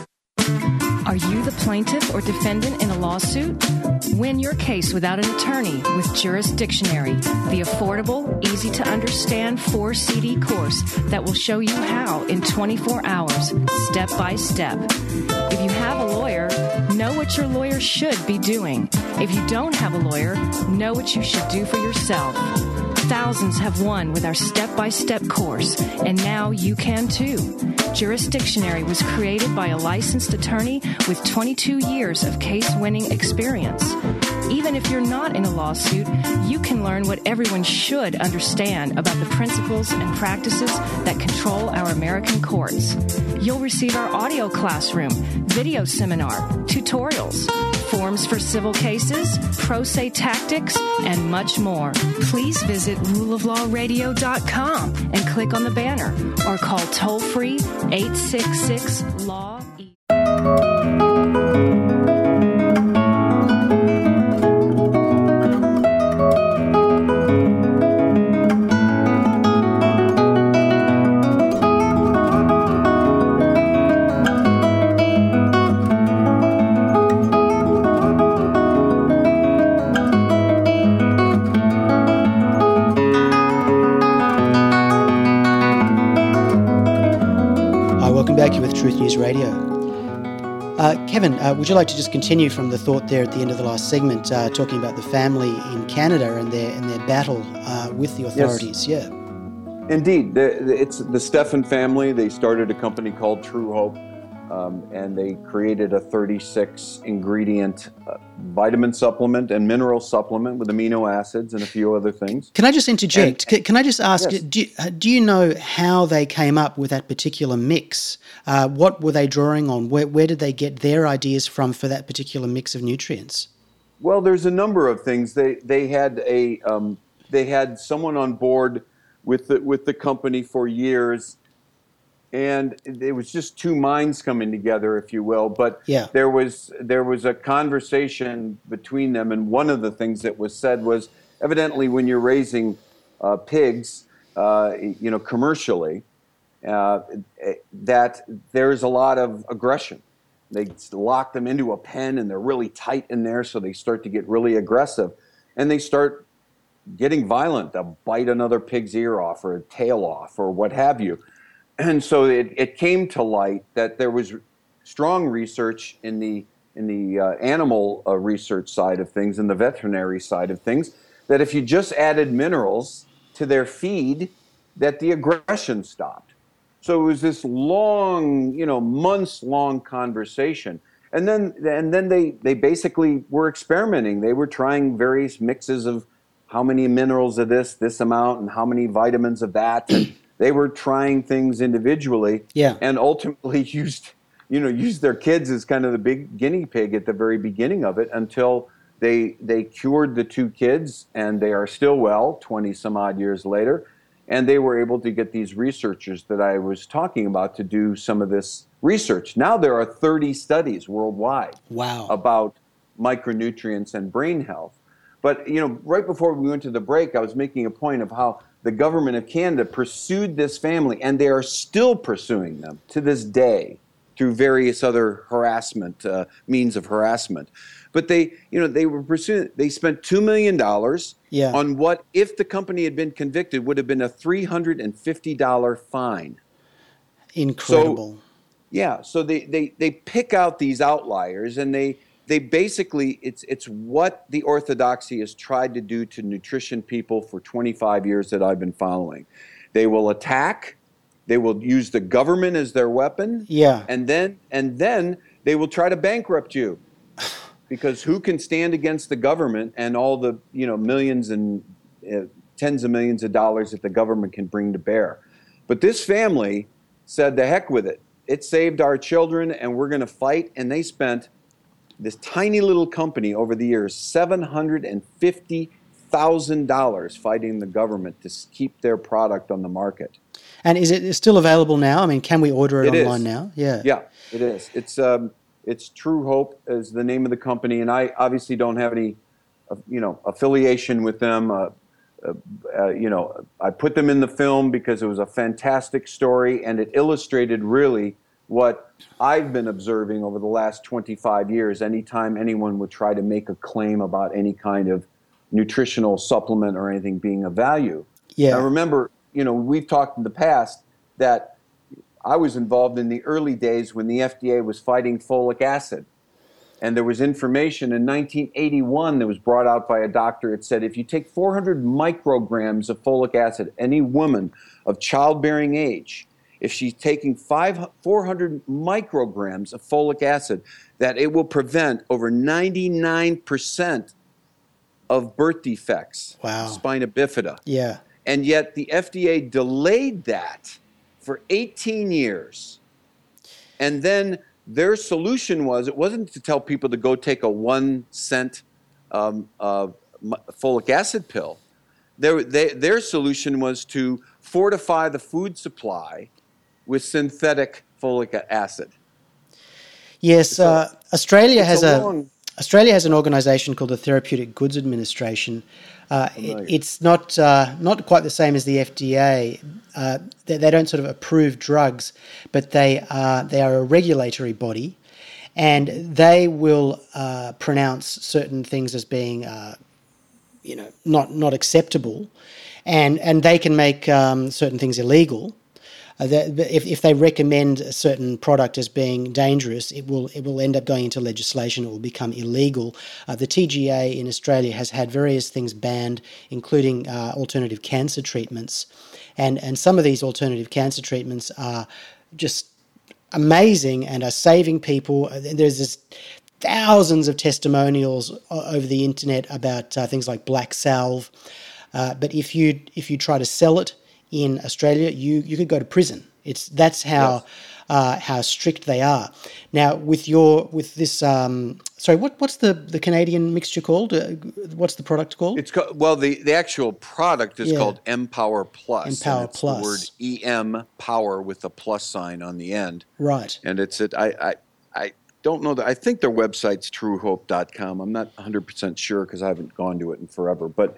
Are you the plaintiff or defendant in a lawsuit? Win your case without an attorney with Jurisdictionary, the affordable, easy-to-understand 4-CD course that will show you how in 24 hours, step by step. If you have a lawyer, know what your lawyer should be doing. If you don't have a lawyer, know what you should do for yourself. Thousands have won with our step-by-step course, and now you can too. Jurisdictionary was created by a licensed attorney with 22 years of case-winning experience. Even if you're not in a lawsuit, you can learn what everyone should understand about the principles and practices that control our American courts. You'll receive our audio classroom, video seminar, tutorials, forms for civil cases, pro se tactics, and much more. Please visit ruleoflawradio.com and click on the banner or call toll-free 866-LAW. Back with Truth News Radio. Kevin, would you like to just continue from the thought there at the end of the last segment, talking about the family in Canada and their battle with the authorities? Yes. Yeah. Indeed. It's the Stephan family. They started a company called True Hope, and they created a 36-ingredient vitamin supplement and mineral supplement with amino acids and a few other things. Can I just interject? Can I just ask, yes. do you know how they came up with that particular mix? What were they drawing on? Where did they get their ideas from for that particular mix of nutrients? Well, there's a number of things. They had someone on board with the company for years, and it was just two minds coming together, if you will. But yeah. there was a conversation between them, and one of the things that was said was, evidently, when you're raising pigs, commercially, that there's a lot of aggression. They lock them into a pen, and they're really tight in there, so they start to get really aggressive, and they start getting violent. They'll bite another pig's ear off or a tail off or what have you. And so it came to light that there was strong research in the animal research side of things and the veterinary side of things, that if you just added minerals to their feed, that the aggression stopped. So it was this long, months-long conversation. And then they basically were experimenting. They were trying various mixes of how many minerals of this amount, and how many vitamins of that. And they were trying things individually, yeah. And ultimately used their kids as kind of the big guinea pig at the very beginning of it, until they cured the two kids, and they are still well 20 some odd years later. And they were able to get these researchers that I was talking about to do some of this research. Now there are 30 studies worldwide. Wow. About micronutrients and brain health. But, right before we went to the break, I was making a point of how the government of Canada pursued this family, and they are still pursuing them to this day through various other harassment, means of harassment. But they were pursuing, they spent $2 million on what, if the company had been convicted, would have been a $350 fine. Incredible. So they pick out these outliers, and they basically, it's what the orthodoxy has tried to do to nutrition people for 25 years that I've been following. They will attack, they will use the government as their weapon, and then they will try to bankrupt you. Because who can stand against the government and all the millions and tens of millions of dollars that the government can bring to bear? But this family said, the heck with it. It saved our children, and we're going to fight. And they spent, this tiny little company over the years, $750,000 fighting the government to keep their product on the market. And is it still available now? I mean, can we order it online now? Yeah, it is. It's True Hope is the name of the company, and I obviously don't have any, affiliation with them. I put them in the film because it was a fantastic story, and it illustrated really what I've been observing over the last 25 years, anytime anyone would try to make a claim about any kind of nutritional supplement or anything being of value. Yeah. I remember, we've talked in the past that I was involved in the early days when the FDA was fighting folic acid. And there was information in 1981 that was brought out by a doctor. It said if you take 400 micrograms of folic acid, any woman of childbearing age, if she's taking 400 micrograms of folic acid, that it will prevent over 99% of birth defects, wow, spina bifida. Yeah. And yet the FDA delayed that for 18 years. And then their solution was, it wasn't to tell people to go take a 1 cent folic acid pill. Their solution was to fortify the food supply with synthetic folic acid. Yes, Australia has an organisation called the Therapeutic Goods Administration. It's not quite the same as the FDA. They don't sort of approve drugs, but they are a regulatory body, and they will pronounce certain things as being not acceptable, and they can make certain things illegal. If they recommend a certain product as being dangerous, it will end up going into legislation. It will become illegal. The TGA in Australia has had various things banned, including alternative cancer treatments, and some of these alternative cancer treatments are just amazing and are saving people. There's thousands of testimonials over the internet about things like black salve, but if you try to sell it in Australia, you could go to prison. That's how strict they are. Now, what's the Canadian mixture called? What's the product called? It's called, the actual product is called Empower Plus. Empower Plus. The word EM Power with a plus sign on the end. Right. And I don't know that. I think their website's truehope.com. I'm not 100% sure because I haven't gone to it in forever, but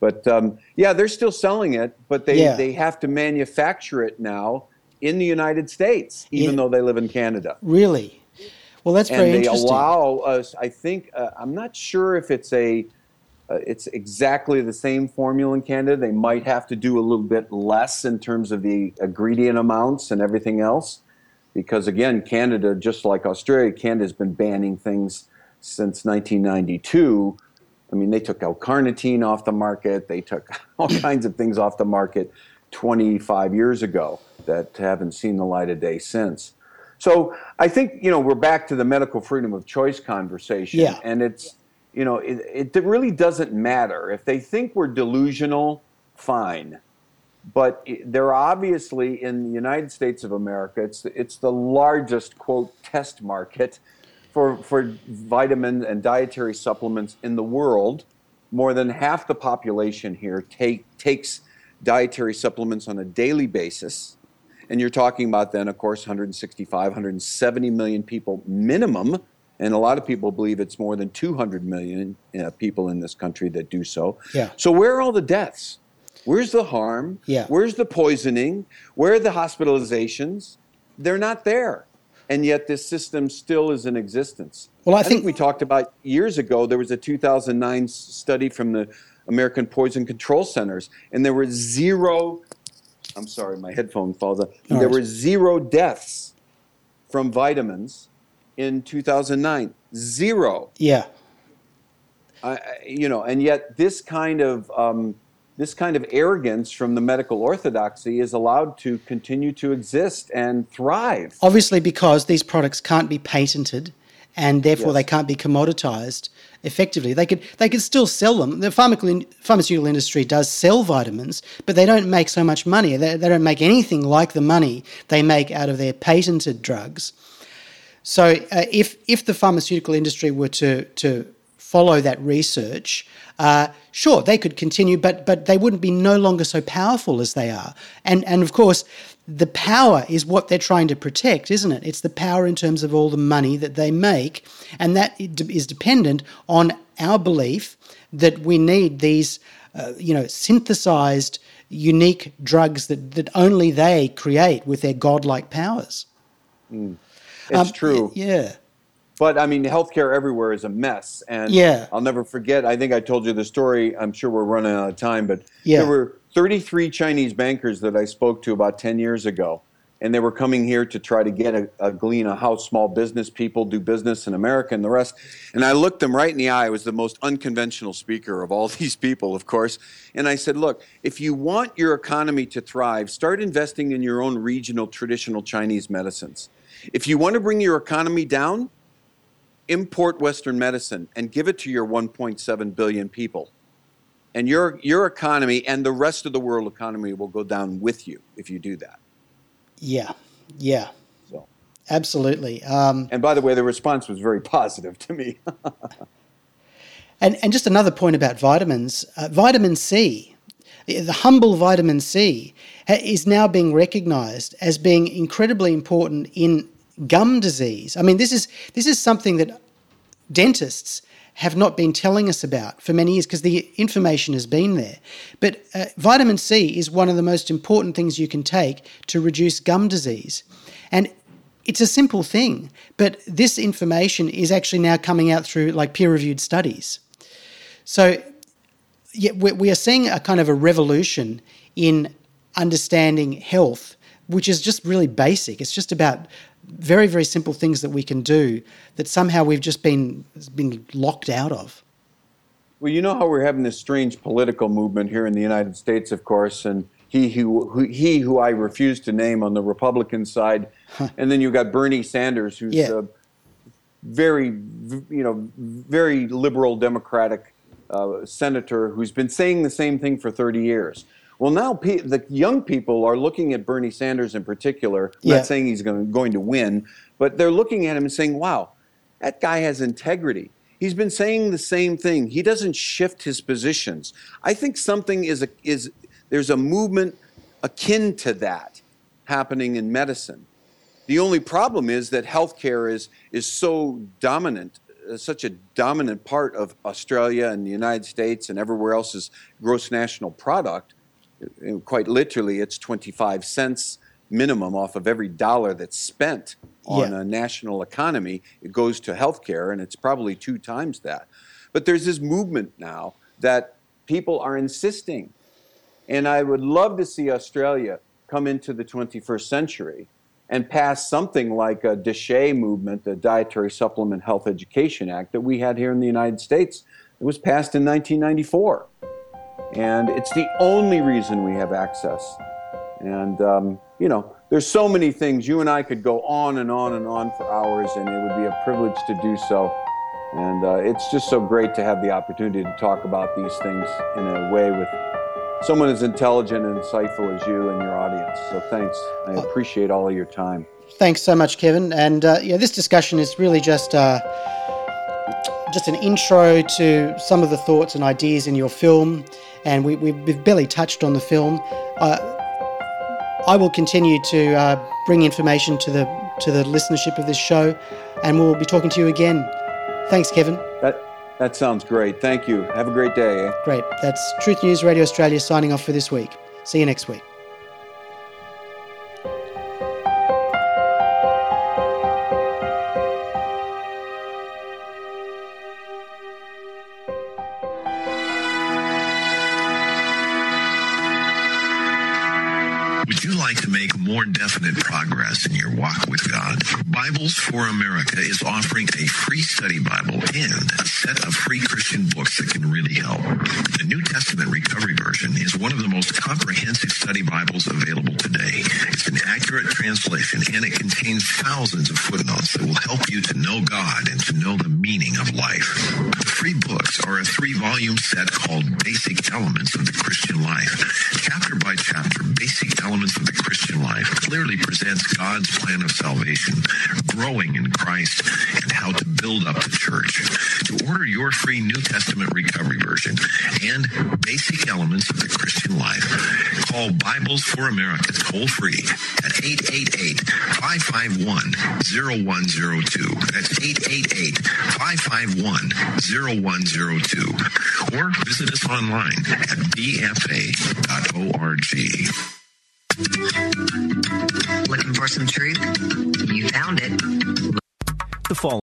they're still selling it, but they have to manufacture it now in the United States, even though they live in Canada. Really? Well, that's very interesting. And they allow us, I think, I'm not sure if it's exactly the same formula in Canada. They might have to do a little bit less in terms of the ingredient amounts and everything else. Because again, Canada, just like Australia, Canada's been banning things since 1992. I mean, they took L-carnitine off the market. They took all kinds of things off the market 25 years ago that haven't seen the light of day since. So I think, we're back to the medical freedom of choice conversation. Yeah. And it's, it really doesn't matter. If they think we're delusional, fine. But they're obviously, in the United States of America, it's the largest, quote, test market for vitamin and dietary supplements in the world. More than half the population here takes dietary supplements on a daily basis. And you're talking about then, of course, 165, 170 million people minimum. And a lot of people believe it's more than 200 million people in this country that do so. Yeah. So where are all the deaths? Where's the harm? Yeah. Where's the poisoning? Where are the hospitalizations? They're not there. And yet this system still is in existence. Well, I think we talked about years ago, there was a 2009 study from the American Poison Control Centers, and there were zero, I'm sorry, my headphone falls out. There were 0 deaths from vitamins in 2009. 0. Yeah. And yet this kind of arrogance from the medical orthodoxy is allowed to continue to exist and thrive. Obviously, because these products can't be patented, and therefore they can't be commoditized effectively. They could still sell them. The pharmaceutical industry does sell vitamins, but they don't make so much money. They don't make anything like the money they make out of their patented drugs. So if the pharmaceutical industry were to follow that research, sure, they could continue, but they wouldn't be no longer so powerful as they are. And of course, the power is what they're trying to protect, isn't it? It's the power in terms of all the money that they make, and that is dependent on our belief that we need these, synthesized, unique drugs that only they create with their godlike powers. It's true. Yeah. But, I mean, healthcare everywhere is a mess. And I'll never forget, I think I told you the story. I'm sure we're running out of time. But there were 33 Chinese bankers that I spoke to about 10 years ago. And they were coming here to try to get glean how small business people do business in America and the rest. And I looked them right in the eye. I was the most unconventional speaker of all these people, of course. And I said, look, if you want your economy to thrive, start investing in your own regional, traditional Chinese medicines. If you want to bring your economy down, import Western medicine and give it to your 1.7 billion people. And your economy and the rest of the world economy will go down with you if you do that. Yeah. So. Absolutely. And by the way, the response was very positive to me. and just another point about vitamins. Vitamin C, the humble vitamin C, is now being recognised as being incredibly important in gum disease. I mean, this is something that dentists have not been telling us about for many years because the information has been there. But vitamin C is one of the most important things you can take to reduce gum disease. And it's a simple thing, but this information is actually now coming out through like peer-reviewed studies. So we are seeing a kind of a revolution in understanding health, which is just really basic. It's just about very, very simple things that we can do that somehow we've just been locked out of. Well, you know how we're having this strange political movement here in the United States, of course, and he who I refuse to name on the Republican side, and then you've got Bernie Sanders, who's a very liberal Democratic senator who's been saying the same thing for 30 years. Well, now the young people are looking at Bernie Sanders in particular, not saying he's going to win, but they're looking at him and saying, wow, that guy has integrity. He's been saying the same thing. He doesn't shift his positions. I think something there's a movement akin to that happening in medicine. The only problem is that healthcare is so dominant, such a dominant part of Australia and the United States and everywhere else's gross national product. Quite literally, it's 25 cents minimum off of every dollar that's spent on a national economy. It goes to healthcare, and it's probably 2 times that. But there's this movement now that people are insisting. And I would love to see Australia come into the 21st century and pass something like a DSHEA movement, the Dietary Supplement Health Education Act that we had here in the United States. It was passed in 1994. And it's the only reason we have access. And, there's so many things. You and I could go on and on and on for hours, and it would be a privilege to do so. And it's just so great to have the opportunity to talk about these things in a way with someone as intelligent and insightful as you and your audience. So thanks. I appreciate all of your time. Thanks so much, Kevin. And this discussion is really just an intro to some of the thoughts and ideas in your film. And we've barely touched on the film. I will continue to bring information to the listenership of this show, and we'll be talking to you again. Thanks, Kevin. That sounds great. Thank you. Have a great day. Great. That's Truth News Radio Australia signing off for this week. See you next week. Would you like to make more definite progress in your walk with God? Bibles for America is offering a free study Bible and a set of free Christian books that can really help. The New Testament Recovery Version is one of the most comprehensive study Bibles available today. It's an accurate translation, and it contains thousands of footnotes that will help you to know God and to know the meaning of life. The free books are a 3-volume set called Basic Elements of the Christian Life. Chapter by chapter, Basic Elements of the Christian Life clearly presents God's plan of salvation, growing in Christ, and how to build up the church. To order your free New Testament Recovery Version and Basic Elements of the Christian Life, call Bibles for America toll-free at 888-551-0102. That's 888-551-0102. Or visit us online at bfa.org. Looking for some truth? You found found it. The fall